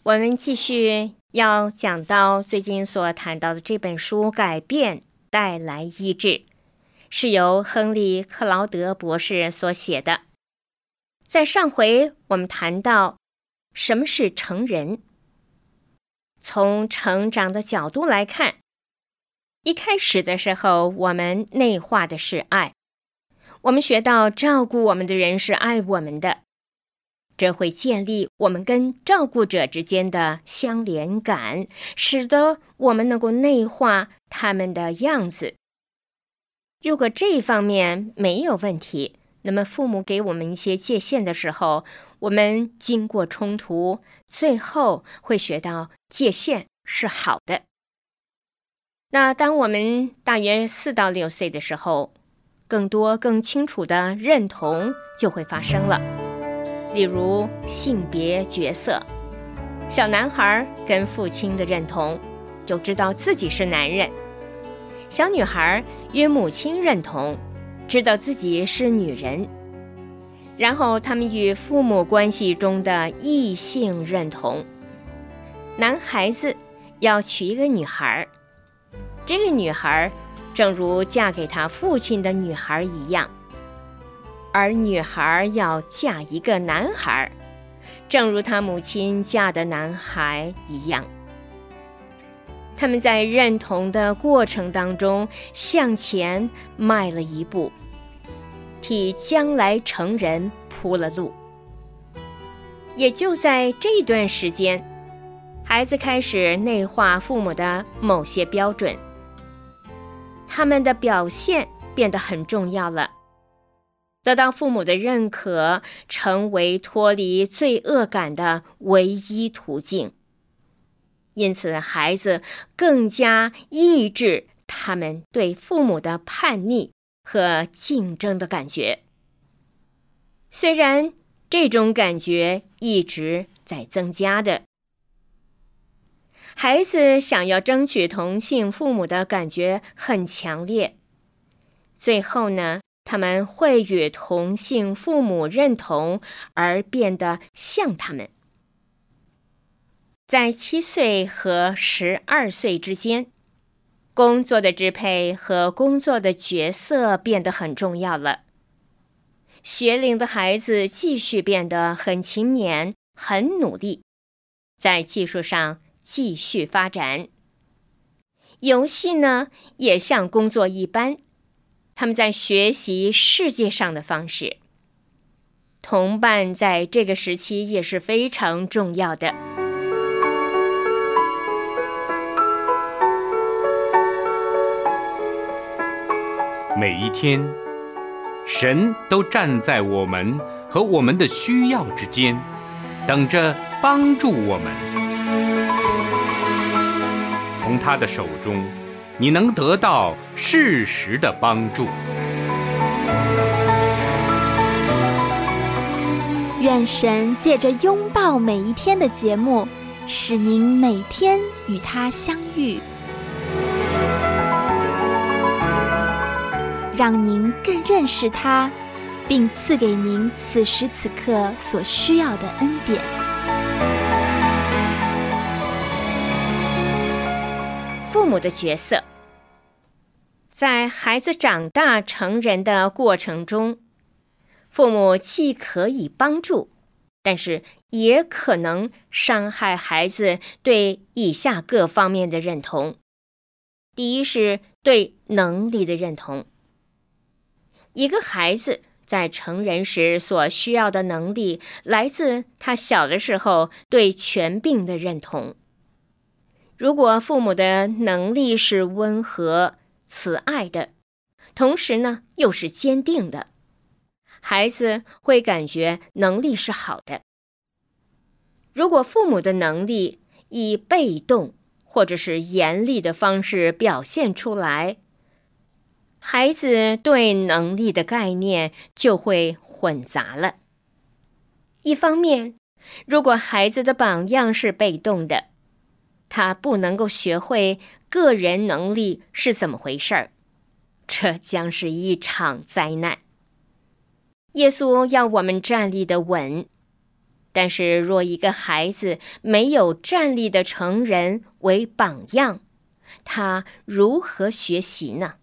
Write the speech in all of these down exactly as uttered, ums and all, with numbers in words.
我们继续要讲到最近所谈到的这本书《改变带来医治》，是由亨利·克劳德博士所写的。在上回我们谈到什么是成人，从成长的角度来看，一开始的时候我们内化的是爱，我们学到照顾我们的人是爱我们的，这会建立我们跟照顾者之间的相连感，使得我们能够内化他们的样子。如果这一方面没有问题，那么父母给我们一些界限的时候，我们经过冲突，最后会学到界限是好的。那当我们大约四到六岁的时候，更多更清楚的认同就会发生了。例如性别角色，小男孩跟父亲的认同，就知道自己是男人；小女孩与母亲认同，知道自己是女人。然后他们与父母关系中的异性认同，男孩子要娶一个女孩，这个女孩正如嫁给他父亲的女孩一样，而女孩要嫁一个男孩，正如他母亲嫁的男孩一样。他们在认同的过程当中向前迈了一步，替将来成人铺了路。也就在这段时间，孩子开始内化父母的某些标准，他们的表现变得很重要了，得到父母的认可，成为脱离罪恶感的唯一途径。因此，孩子更加抑制他们对父母的叛逆和竞争的感觉。虽然这种感觉一直在增加的，孩子想要争取同性父母的感觉很强烈，最后呢，他们会与同性父母认同而变得像他们。在七岁和十二岁之间，工作的支配和工作的角色变得很重要了。学龄的孩子继续变得很勤勉、很努力，在技术上继续发展。游戏呢，也像工作一般，他们在学习世界上的方式。同伴在这个时期也是非常重要的。 每一天，神都站在我们和我们的需要之间，等着帮助我们。从他的手中，你能得到适时的帮助。 愿神借着拥抱每一天的节目，使您每天与他相遇，让您更认识他，并赐给您此时此刻所需要的恩典。 父母的角色，在孩子长大成人的过程中，父母既可以帮助，但是也可能伤害孩子对以下各方面的认同。第一是对能力的认同。一个孩子在成人时所需要的能力，来自他小的时候对权柄的认同。如果父母的能力是温和、慈爱的，同时呢又是坚定的，孩子会感觉能力是好的。如果父母的能力以被动或者是严厉的方式表现出来，孩子对能力的概念就会混杂了。一方面，如果孩子的榜样是被动的，他不能够学会个人能力是怎么回事儿，这将是一场灾难。耶稣要我们站立得稳， 但是若一个孩子没有站立的成人为榜样，他如何学习呢？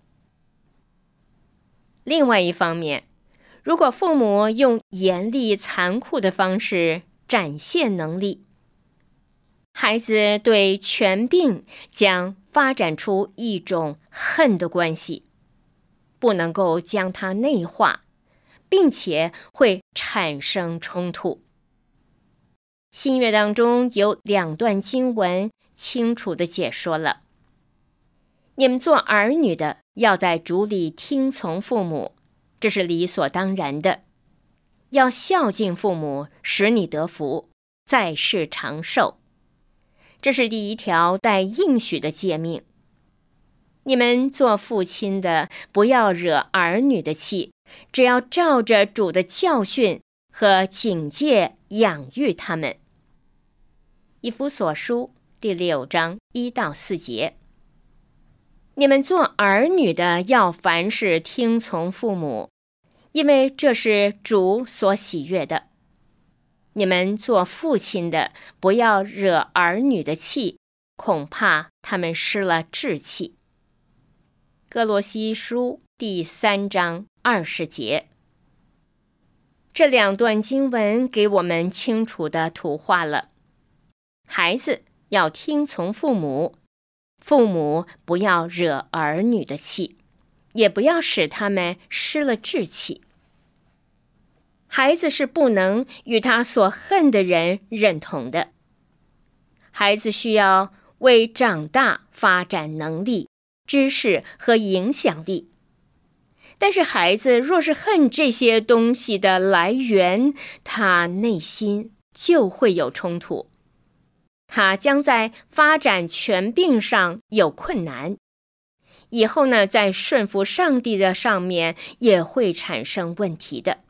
另外一方面，如果父母用严厉残酷的方式展现能力，孩子对权柄将发展出一种恨的关系，不能够将它内化，并且会产生冲突。新约当中有两段经文清楚地解说了：你们做儿女的要在主里听从父母，这是理所当然的；要孝敬父母，使你得福，在世长寿。这是第一条带应许的诫命。你们做父亲的，不要惹儿女的气，只要照着主的教训和警戒养育他们。以弗所书第六章一到四节。你们做儿女的要凡事听从父母，因为这是主所喜悦的。你们做父亲的，不要惹儿女的气，恐怕他们失了志气。哥罗西书第三章二十节。这两段经文给我们清楚地图画了孩子要听从父母，父母不要惹儿女的气，也不要使他们失了志气。孩子是不能与他所恨的人认同的。孩子需要为长大发展能力、知识和影响力。但是孩子若是恨这些东西的来源，他内心就会有冲突。他将在发展权柄上有困难，以后呢，在顺服上帝的上面也会产生问题的。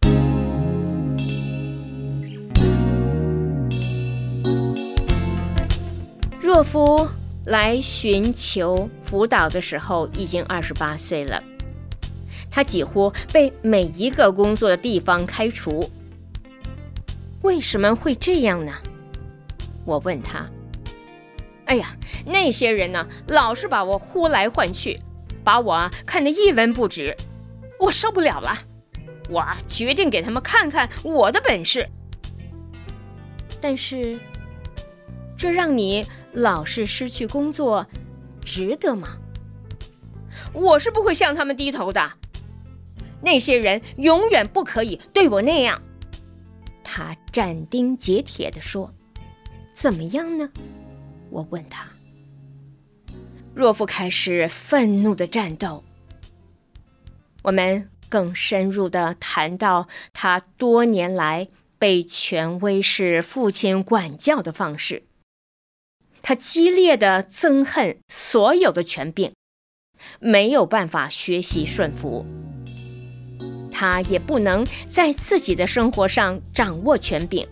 若夫来寻求辅导的时候已经二十八岁了，他几乎被每一个工作的地方开除。为什么会这样呢？我问他。哎呀，那些人呢，老是把我呼来唤去，把我看得一文不值，我受不了了。我决定给他们看看我的本事。但是，这让你老是失去工作，值得吗？我是不会向他们低头的。那些人永远不可以对我那样。他斩钉截铁地说。怎么样呢？我问他。若夫开始愤怒的战斗。我们更深入地谈到他多年来被权威式父亲管教的方式。他激烈地憎恨所有的权柄，没有办法学习顺服。他也不能在自己的生活上掌握权柄。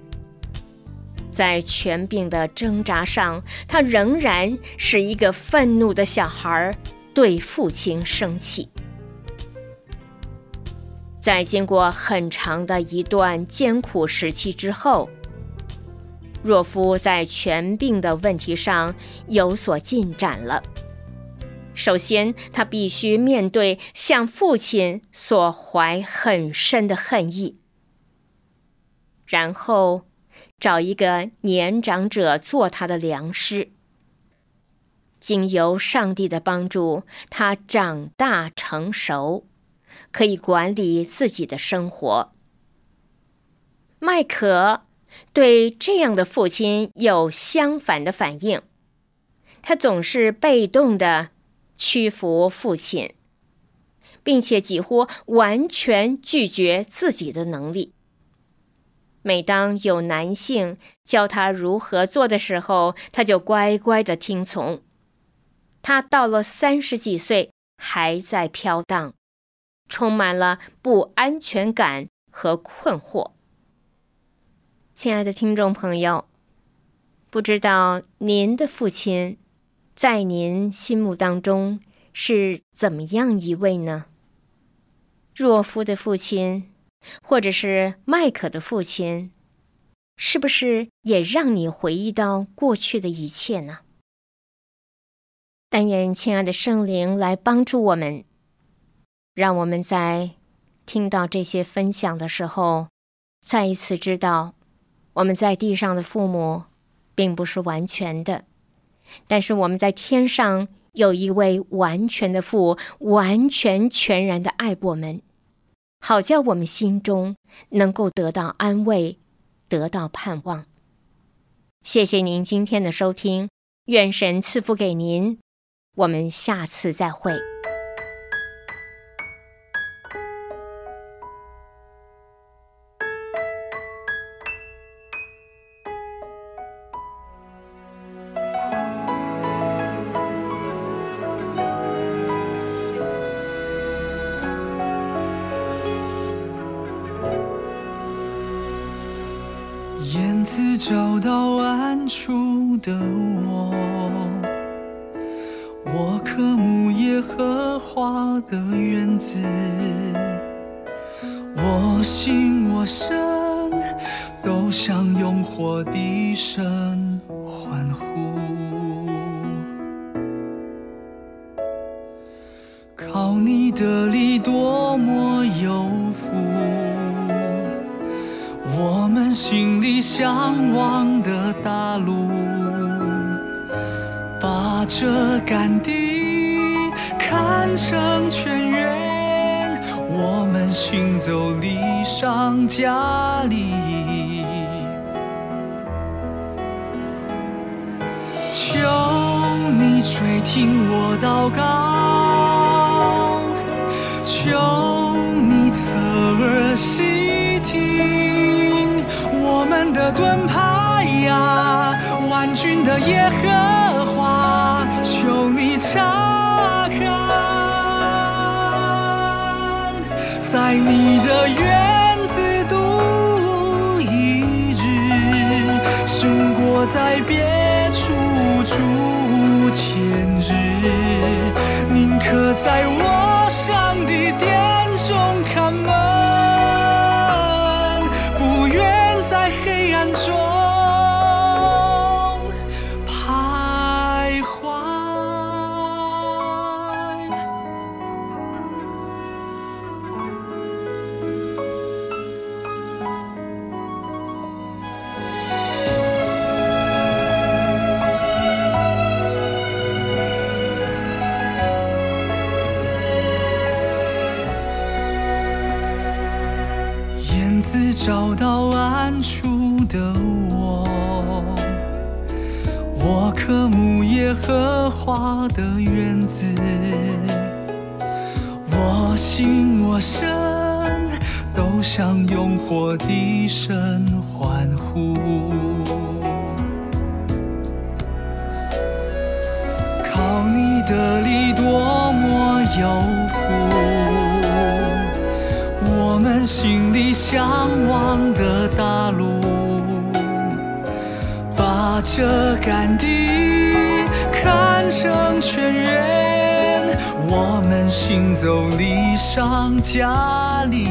在权柄的挣扎上，他仍然是一个愤怒的小孩，对父亲生气。在经过很长的一段艰苦时期之后，若夫在权柄的问题上有所进展了。首先，他必须面对向父亲所怀很深的恨意，然后找一个年长者做他的良师。经由上帝的帮助，他长大成熟，可以管理自己的生活。麦可对这样的父亲有相反的反应，他总是被动地屈服父亲，并且几乎完全拒绝自己的能力。每当有男性教他如何做的时候，他就乖乖地听从。他到了三十几岁还在飘荡，充满了不安全感和困惑。亲爱的听众朋友，不知道您的父亲在您心目当中是怎么样一位呢？若夫的父亲，或者是麦可的父亲， 是不是也让你回忆到过去的一切呢？但愿亲爱的圣灵来帮助我们，让我们在听到这些分享的时候，再一次知道我们在地上的父母并不是完全的，但是我们在天上有一位完全的父，完全全然的爱我们，好叫我们心中能够得到安慰，得到盼望。谢谢您今天的收听，愿神赐福给您，我们下次再会。 燕子找到安处的我，我渴慕耶和华的园子，我心我身都向用火的神欢呼。靠你的力多么有福，我们心里向往的大路，把这干地看成泉源，我们行走礼上加力。求你垂听我祷告，求你侧耳细听我们的盾牌呀，万军的耶和华，求你察看，在你的园子度一日，胜过在别处住千日。宁可在我上的殿中看门，不愿在黑暗中徘徊。燕子找到安处的我，我渴慕耶和华的园子，我心我身都向用火的神欢呼。靠你的力多么有福，我们心里向往的大路，把这干地看成泉源，我们行走礼上加力。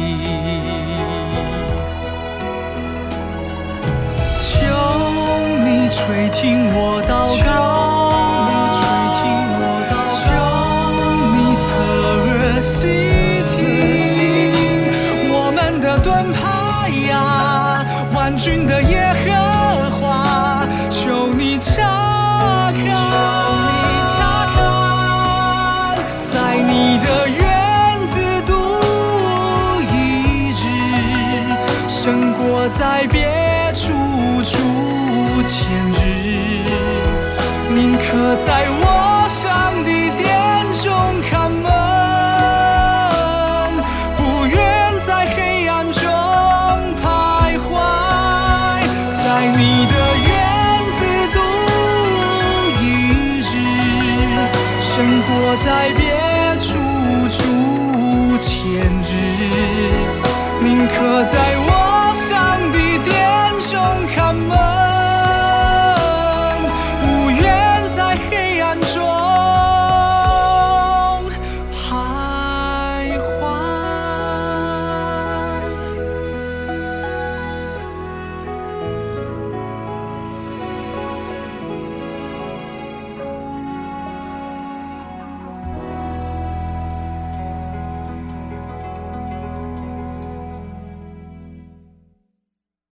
求你垂听我祷告，求你侧耳细听我们的盾牌呀，万军的耶和华，求你察看，在你的园子度一日，胜过在别处住千日。宁可在我